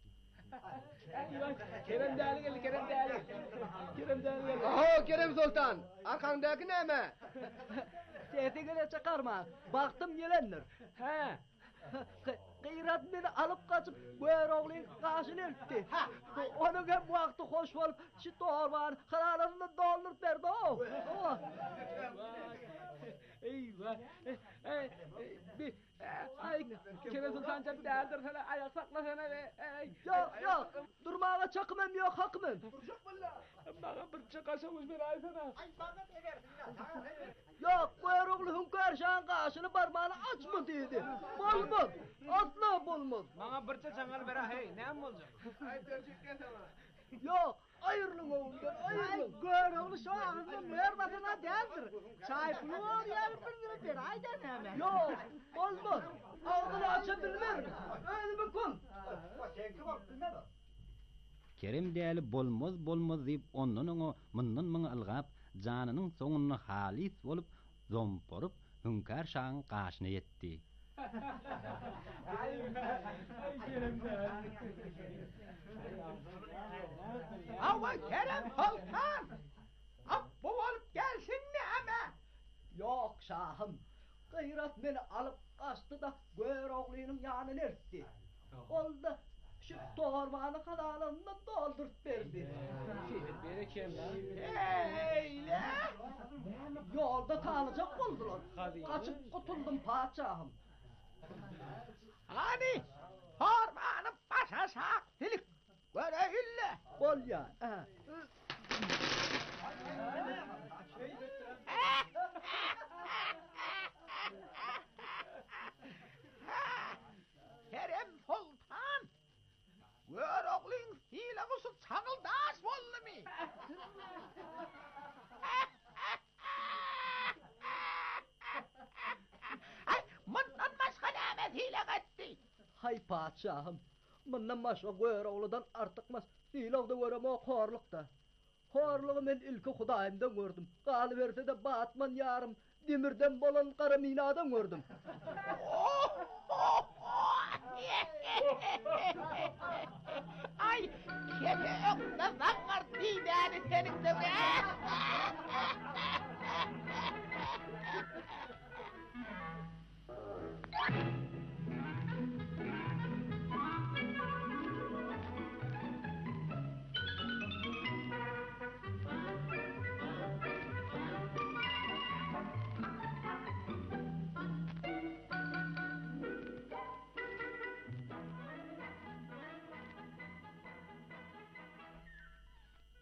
Kerem däli geldi, Kerem däli. Kerem däli geldi. Aha Kerem Sultan, arkandaki näme? Sesi gele çıkarma. Baktım gelenler. He. Gıyrat beni alıp kaçıp Köroğlu'nun karşını örttü. Onun hem vakti hoş olup şu torbanın karalarını doldurup verdi o. Eyvah. Ey, bir ay Kerem Sultan çabuk değerdir sana ayak sakla sana ve yok yok durmağa çakmam yok hakmım. Bana bir çıkaşamış bir ay sana. Ay bana eversin. Yok Köroğlu hünkâr şahın karşını parmağını açma dedi. Bulmaz. Asla bulmaz. Bana bir çaçangar bera hey ne olacak? Ay tercihken sana. Yok. Ayırlın oğuldan, ayırlın. Köroğlu şu ağzının müherbatına değildir. Çaypını var yarı bir lira bir ayda neme. Yok, olmaz. Ağzını açabilir mi? Öyle bir kun. Kerim däli bolmaz bolmaz diýip ondan oňa mundan muňa ylgap, janynyň soňuny halis bolup, zomporup, hünkâr şahyň gaşyna ýetdi. Hava Kerem Sultan! Bu olup gelsin mi ama? Yok şahım. Gıyrat beni alıp kaçtı da Köroğlu'nun yanına ertti. Oldu. Şu torbanı kanalarından doldurup verdi. Beni kim lan? Eyle! Yolda tanıcak oldular. Kaçıp kutuldum padişahım. Hani torbanı başa saktilik göreyle. Bol ya. He. Kerem Sultan! Köroğlu'nun hilagısı çağıldaş bollu mi? Ay, bundan başka nämet hilag etti? Hay padişahım. Bundan başka Köroğlu'dan artıkmaz. Hilagda görem o horlukta. Horluğu men ilki Hudaýymdan gördüm. Galyberse de Batman yarım demirden bolan kara minadan gördüm. Ay, kebe ökte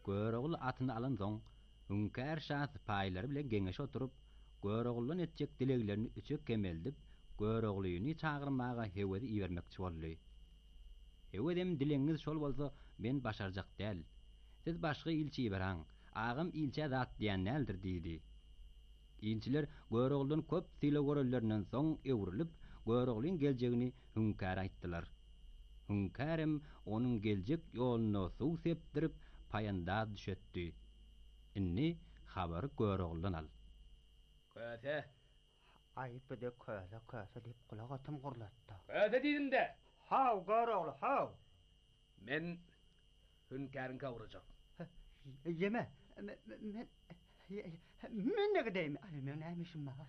Görogul atyny alan soň hünkär şah paýlary bilen geňeş oturup Göroguldan etjek dileglerini üçek kemeldip Göroglyny çağırmaga hewedi ibermekçi boldy. Hewedem dileňiz şol bolsa men başarjak däl. Siz başga ilçi beraň, agam ilçe zat diýen nädir diýdi. İlçiler Göroguldan köp tile görellerinden soň ewrilip Göroglyň geljegini hünkär aýtdylar. Hünkärem onuň geljek ýoluny suw sepdirip paýanda düşetdi. Inni habary Göroguldan al. Köse. Ayıp de köse köse dip kulak atym gurlatdy. Köse diýdim de. Haw Görogly, haw. Men hünkärин kawrajak. Yeme. Men men ne gideyim? Ay men nämişim ma?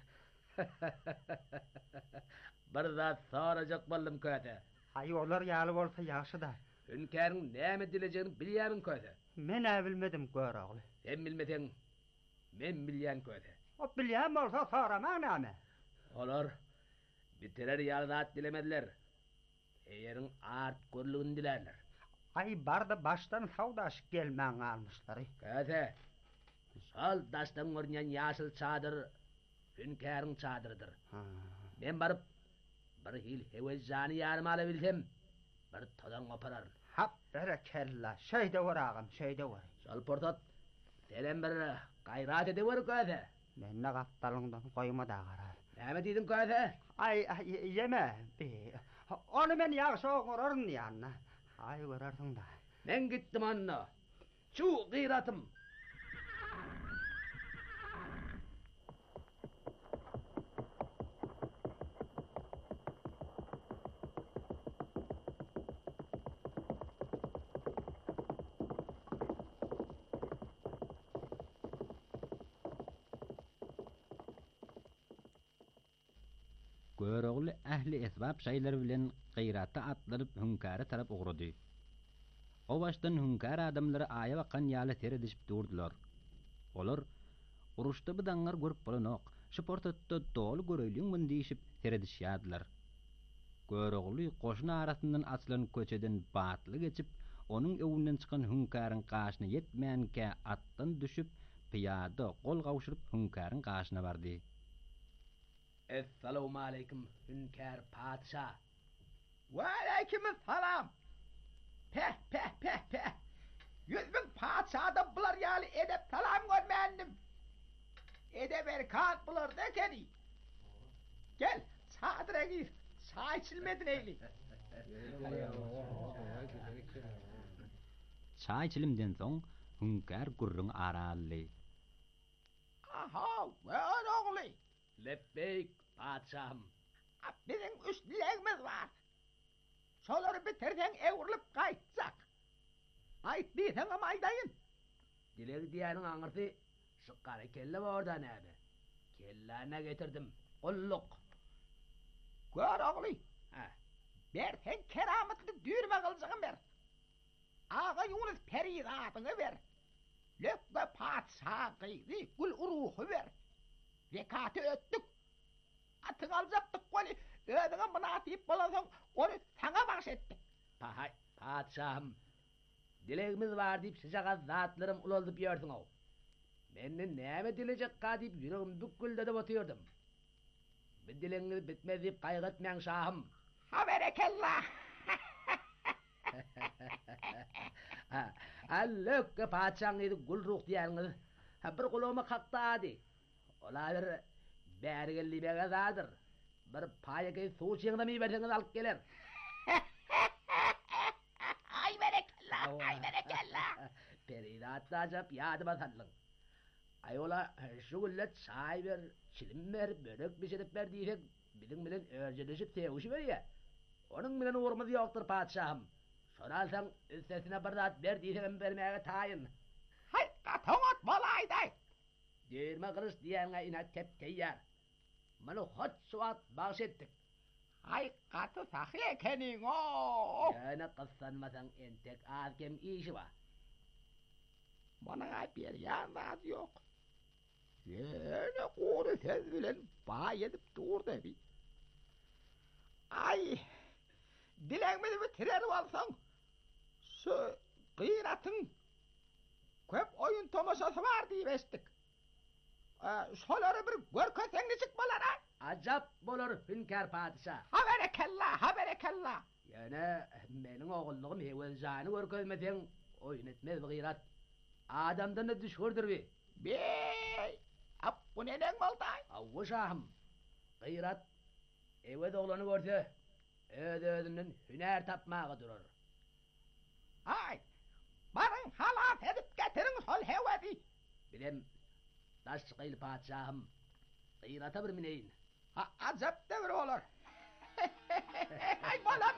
Bir zat sorajak boldum köse. Ay olar ýaly bolsa ýaşy-da. Hünkäriniň näme dilejegini bilýärin köse. Men bilmedim Görogly. Sen bilmeseň men bilýän köse. O bilýän bolsa soramaň näme? Olar bitirer ýaly zat dilemediler. Eýeriň art görlügini dilerler. Ay barda baştan sawdaşyp gelmäň almyşlar. Köse. Şol daşdan görnýän ýaşyl çadyr hünkäriniň çadyrydyr. Men baryp bir hil hewejjany ýaryma ala bilsem, bir todan oparar. Hap berekella. Şeýde waragam, şeýde war. Şol portat selen bir gaýrat ede wer köse. Menne gaptalyňdan goýma da gara. Näme diýdin köse? Ay yeme. Onu men ýaşy görürüm ýanna. Ay görersiň da. Men gitdim anna. Şu gyratym. Görogly ähli esbab şaýlary bilen gyraty atlaryp hünkäre tarap ugrady. O başdan hünkär adamlary aýa bakan ýaly teredişip durdular. Olar uruşda bidanlar görüp bolanok, şu portatda dolu göreliň men diýişip teredişýärdiler. Görogly goşun arasyndan açylan köçeden batly geçip, onuň öwünden çykan hünkäriniň gaşyna ýetmänke atdan düşüp, piýada gol gawşyryp hünkäriniň gaşyna bardy. Assalamu alaykum hünkär padşah. Wa alaykum assalam. Peh peh peh peh. Yüzbün padşahda bular ýaly edep salam görmändim. Edep erkat bular da kedi. Gel, çadyra gir. Çay içilmedin eyli. Çay içilimden soň hünkär gurrun arally. Aha, Görogly. Lebbeyk padşahım. Bizim üç dilegimiz var. Şolary bitirseň ewrilip gaýtsak. Aýt diýsen ama aýdaýyn. Dileg diýäniň aňyrty şykary kelle borda näme? Kellana getirdim. Ulluk. Görogly. Ha. Ber sen kerametli dürme gyljagyň ber. Ağa Yunus perizatyny ber. Lökbe padşahyny gül uruhy ber. Vekaty öttük. Atyň aljakdyk goly. Ödüňe munatyp bolansoň onu saňa baş etdik. Pahay, padşahym. Dilegimiz var diýip şaşaga zatlarym ulaldyp ýördiň o. Menden näme dilejek ka diýip ýüregim büküldedip oturdum. Bu dileňiz bitmez diýip gaýgatmaň şahym. Ha berekellah. Allök padşahyny gul ruh diýäňiz. Ha bir gulama kakdady. Olar bärigelli begazadyr. Bir paýaky suw çeňdemi berseňiz alyp geler. Ay berekellah, ay berekellah. Peridat ajap ýadyma sallyň. Ay ola şu gullet çay ber, çilim ber, börek pişirip ber diýsek, biziň bilen örjedeşip sevişip berýär. Onuň bilen urmaz ýokdur padşahym. Soralsaň üstesine bir zat ber diýsem bermäge taýyn. Hay gatonat bolaýdy. Derme kırış diýäňe inat kep keýýär. Mana hot suwat baş etdik. Ay gaty sahy ekeniň o. Ýa-ni gyssanmasaň entek azkem işi bar. Mana berýän zat ýok. Ýene gory söz bilen baý edip durdy bi. Ay dileňmizi bitirer bolsaň, şu gyratyň köp oyun tomasası var diýip esdik. Şolary bir görkeseň nijik bolar ha? Ajap bolar hünkar padişah. Ha berekella, ha berekella. Ýöne meniň ogullugym hewelzany görkezmeseň oyun etmez gyrat. Adamdan da düşürdür bi. Bey, ap bu neden bolday? Awwa şahym. Gyrat ewet oglany görse, öz-özünden hüner tapmagy durar. Ay, barın halat edip getirin sol hewedi. Bilem, daşçykyl padişahym. Gyrata bir mineyin. Ha, azap da bir olur. Ay bolam.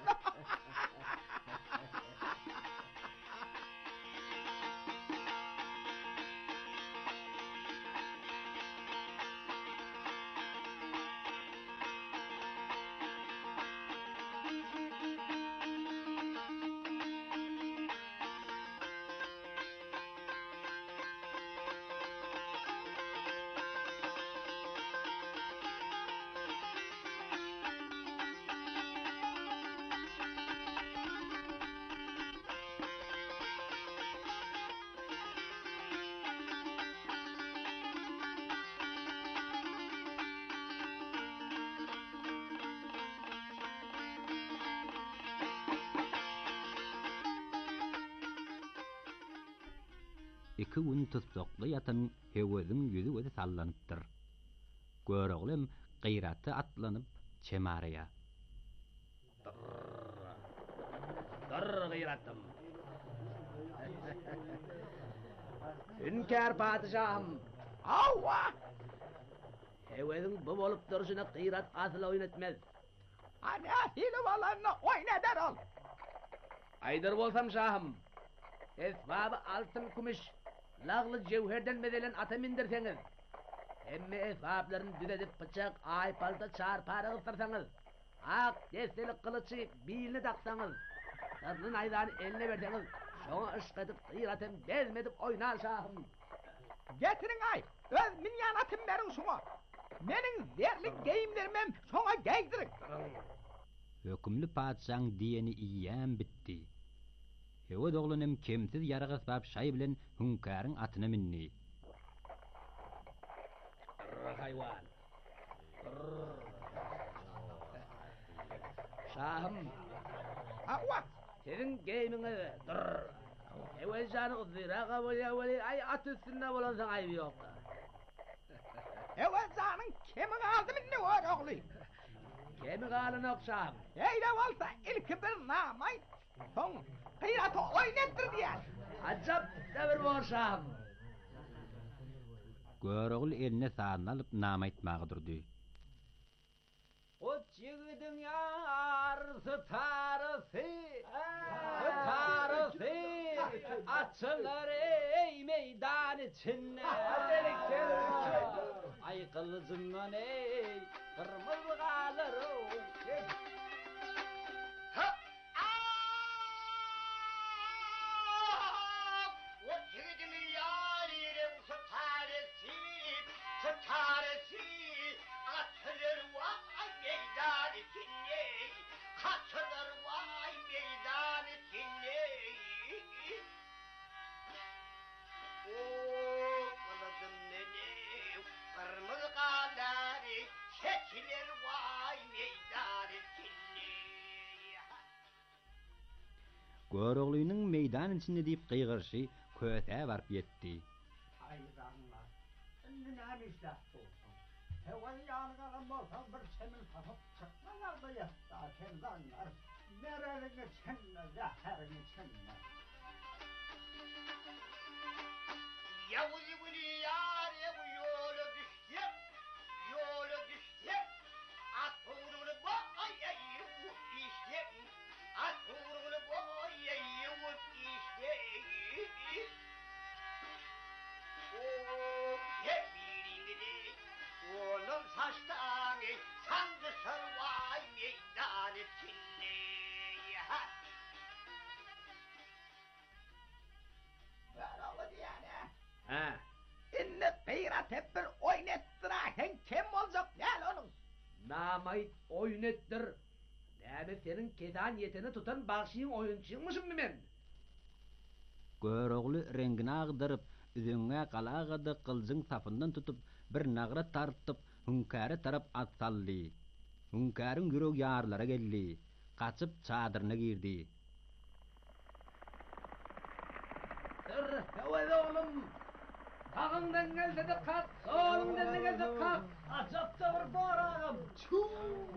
iki gün tutsokly ýatan hewediň ýüzi öde sallanypdyr. Göreglem gyraty atlanyp çemarya. Dur gyratym. Hünkar padişahym. Awwa! Hewediň bu bolup duruşyna gyrat asla oýnatmaz. Ana hili bolanny oýnadar ol. Aýdyr bolsam şahym. Esbabı altın kumuş, lağlı cevherden medelen ata mindirseňiz. Emme esbablaryny düzedip bıçak, ay palta çarpara ıstırsaňyz. Ak destelik kılıçy biline taksaňyz. Kızlyn aýdany eline berseňiz, şoňa ışk edip gyratym bezmedip oýnar şahym. Getirin ay, öz minyanatym beriň şoňa. Meniň zerlik geyimlerimem şoňa geydirin. Hökümli padişaň diýeni iýän bitdi. Hewed oglanym kemsiz ýarag asbab şaý bilen hünkaryň atyna minni. Haýwan. Şahym. Awwa, senin geyimiňe dur. Hewed jany ziraga bolýa boly ay at üstünde bolansaň aýby ýok. Hewed janyň kemi galdy minni ogly. Kemi galyny okşam. Eýle bolsa ilki bir namay. Soň gyraty oýnatdyr diýär. Ajap da bir bolşam. Göregil eline sağını alıp nama etmağı durdu. O çiğdin yarısı tarısı, tarısı, açılır ey meydan içinde. Ay kılıcından ey, kırmızı kalır o. Göreglüýüniň meýdan içinde diýip gygyrşy köse barp ýetdi. Ayranlar. Indi näme işläp bolsun? Hewel ýanyna galan bolsa bir çemil tapyp çykmalar da ýatda kendanlar. Nereligi çenne, zäherigi çenne. Yavuzi buli yar yavu yolu düştüm, yolu düştüm. At uğrunu boy yavu iştim, at uğrunu boy yavu iştim. Oh, yeminini, oğlum saçtanı, sandı sarvay meydan içinde. Böyle diyene. Ha. Inni gyrat hep bir oýnatdyra, hen kim boljak näl onuň? Namayt oýnatdyr. Näme senin kedan ýetini tutan bagşyň oýunçyňmyşym men? Görogly rengini agdyryp, üzüňe galagady kılzyň tapyndan tutup bir nagra tartyp hünkäre tarap atsaldy. Hünkäriň ýüregi ýarlara geldi. Kaçyp çadyryna girdi. Dur, hewet oğlum. Tağından gelse de kalk, solundan da gelse kalk. Acapta bir barağım. Çuuu.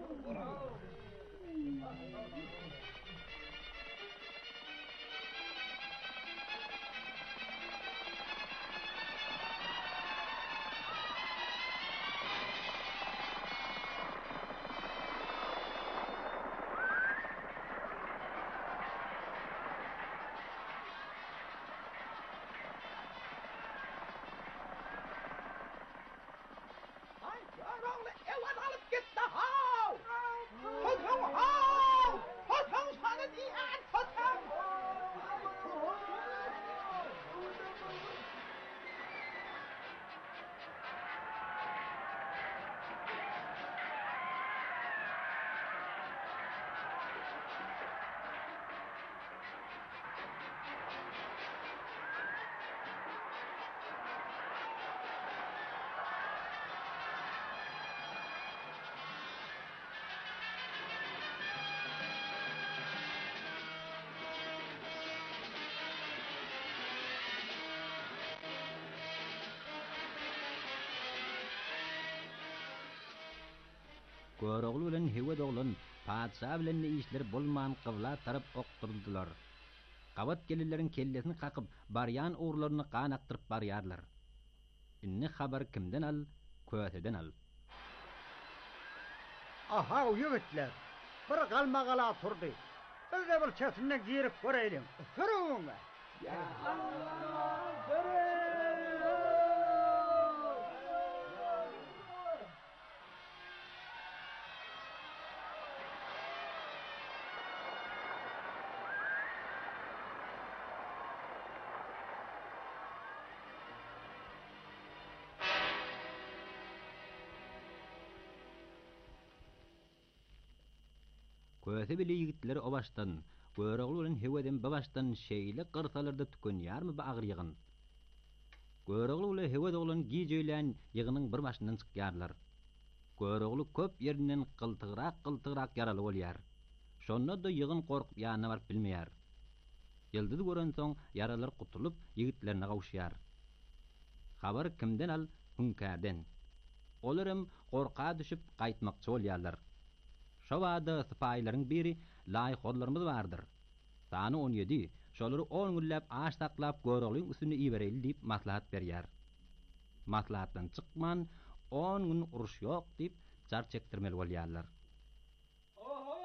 Görogly bilen Hewet oglan padşa bilen işleri bolman kıvla tarap okturdular. Gabat gelirlerin kellesini kakıp baryan uğurlarını qanaktırıp barýarlar. Inni habar kimden al? Köteden al. Aha ýigitler, bir galmagala turdy. Biz de bir çetine girip göreýlim. Sürüň. Ya Allah, sürüň. Köse bile ýigitleri o başdan, Görogly bilen Heweden bu başdan şeýle gyrsalarda tükenýärmi bu agyr ýygyn. Görogly bilen Hewet oglan gijeýlen ýygynyň bir başyndan çykýarlar. Görogly köp ýerinden gyltygyrak-gyltygyrak yaraly bolýar. Şonda da ýygyn korkup ýanyna baryp bilmeýär. Ýyldyzy gören soň yaralar gutulup ýigitlerine gawşýar. Habar kimden al? Hünkärden. Olarym korka düşüp gaýtmakçy bolýarlar. Şo wada sypaýlaryň biri laýhorlarymyz bardyr. Sany on ýedi. Şolary on günläp aş taklap Göroglyň üstüne ibereli diýip maslahat berýär. Maslahatdan çykman on gün uruş ýok diýip jar çekdirmeli bolýarlar. Oho!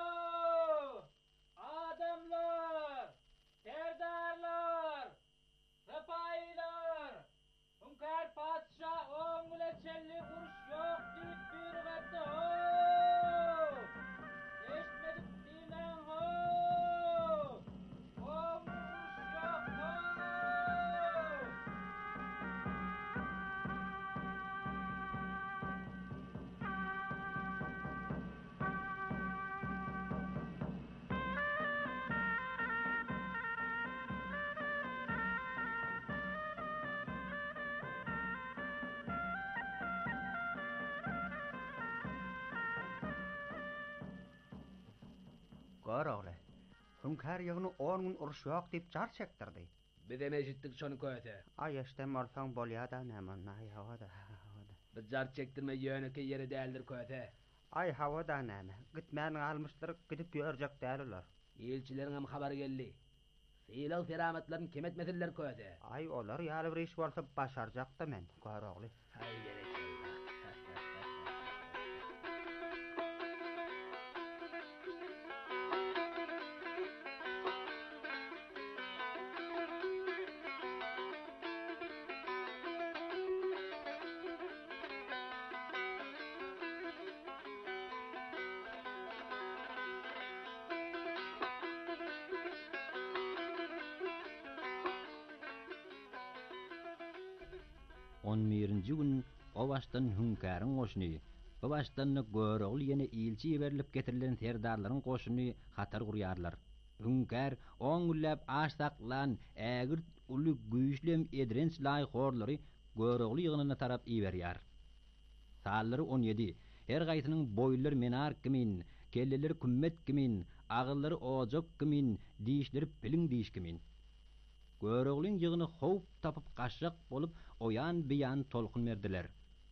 Adamlar! Serdarlar! Sypaýlar! Hünkär padşa on güne çelli uruş ýok diýip buyrugatdy. Eşitmedik diýmen ho! On uruş ýok ho! Görogly. Hünkär ýygyny on gün uruş ýok diýip jar çekdirdi. Bidem eşitdik şonu köte. Ay eştem bolsaň bolýar-da näme näy hawada. Biz jar çekdirme ýöneki ýeri däldir köte. Ay hawada näme? Gitmän almyşlar gidip ýörjek däliler. Elçilerin hem habar geldi. Seýlaw feramatlaryny kim etmediler köte. Ay olar ýaly bir iş bolsa başarjak-da men, Görogly. Hay gerek. on birinji gün o başdan hünkäriniň goşuny, bu başdan Görogly ýene ilçi berilip getirilen serdarlaryň goşuny hatar gurýarlar. Hünkär on güllep aşsaklan ägir uly güýçlem edrenç laý horlary görogly ýygynyna tarap iberýär. Sallary on ýedi. Her gaýsynyň boýlary menar kimin, kelleleri kümmet kimin, agıllary ojok kimin, diýişleri piliň diýiş kimin. Göroglyň ýygyny howp tapyp gaşjak bolup oýan biýan tolkun berdiler.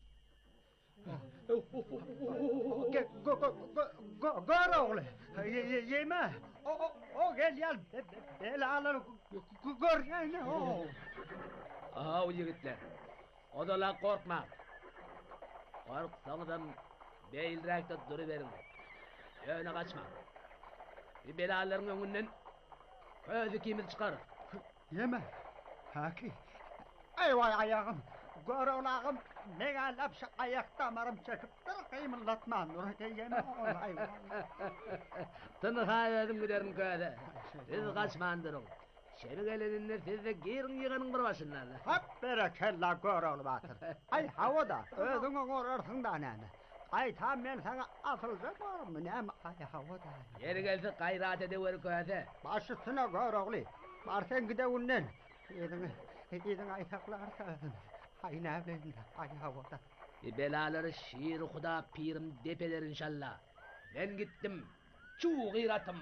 Görogly, ýeme. O o gel ýal. Belalar görgäne o. Aha o ýigitler. Odalar korkma. Korksaňyzam beýilräkde dury berin. Ýöne gaçma. Bir belalaryň öňünden közi kimiz çykar. Ýeme. Haki. Ay vay ayağım. Görolagym megalap şu ayakta marım çekip dur kıymıllatman. Ýeme olay. Tınha ýedim giderim köze. Siz gaçmandyryň. Şeri geleninde siz de girin ýyganyň bir başyndan. Hep berekella görol batyr. Ay hawada özüňe gorarsın da näme. Ay tam men sana asylja barmy näme ay hawada. Ýeri gelse gaýrat edewer köze. Başysyna görogly. Barsen gide unnen. Ýedim ýedim aýaklary sözüm. Ay näme ay hawada. Bir belalary şiir Huda pirim depeler inşallah. Ben gittim. Çu gıyratım.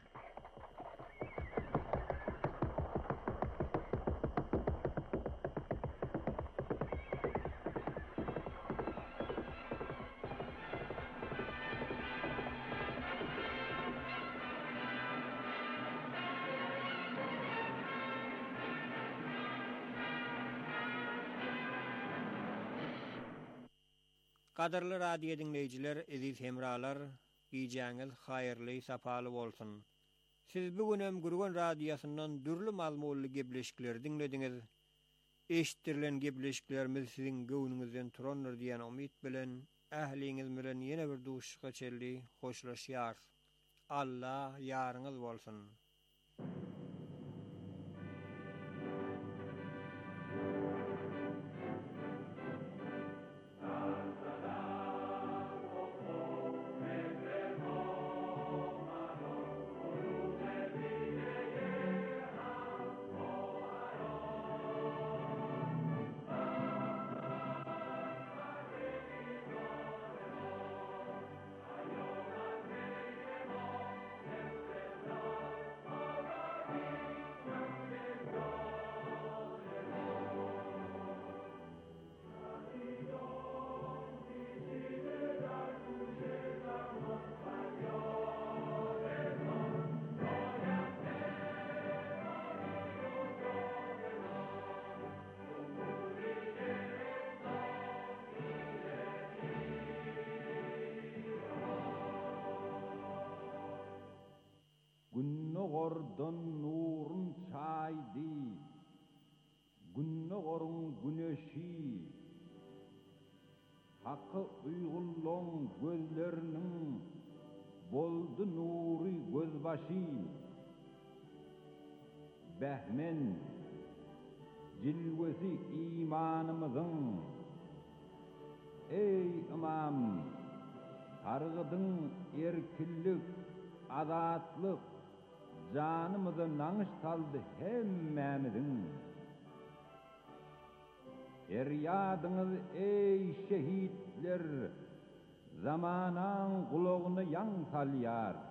Qadarly radio dinleyijiler, eziz hemralar, giýjäňiz haýyrly, sapaly bolsun. Siz bugünem Gurgun radiosynyň dürli mazmunly gepleşikleri dinlediňiz. Eşitdirilen gepleşiklerimiz siziň göwnüňizden turandyr diýen umyt bilen ähliňiz bilen ýene bir duşuşga çelli hoşlaşýar. Allah ýaryňyz bolsun. Günnogordan nurun çaydi, günnogorun güneşi, hakkı uygulloň gözlerinin boldu nuri gözbaşı. Behmen, cilvesi imanımızın, ey imam, targıdın erkillik, azatlık, canımıza naňyş saldy hemmämizin. Eryadyňyz ey şehitler, zamanaň gulagyny ýaň salýar.